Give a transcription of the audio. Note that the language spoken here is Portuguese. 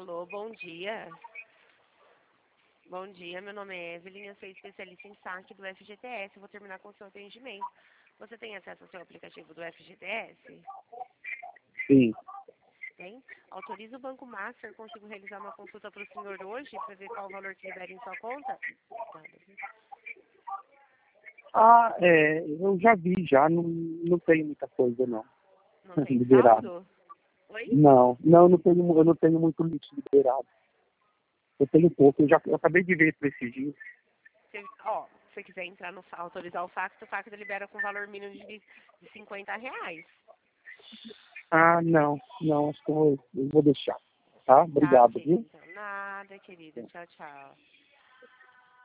Alô, bom dia. Bom dia, meu nome é Evelyn, eu sou especialista em saque do FGTS. Vou terminar com o seu atendimento. Você tem acesso ao seu aplicativo do FGTS? Sim. Tem? Autoriza o Banco Master, consigo realizar uma consulta para o senhor hoje para ver qual o valor que libera em sua conta? Eu já vi, já. Não tem muita coisa, não. Não tem Liberado. saldo? Oi? Eu não tenho muito limite liberado. Eu tenho pouco, eu acabei de ver por esses dias. Se você quiser entrar no autorizar o FACT libera com valor mínimo de R$ 50. Não, acho que eu vou deixar. Tá? Tá, Obrigado, ok, viu? então. Nada, querida. Tchau, tchau.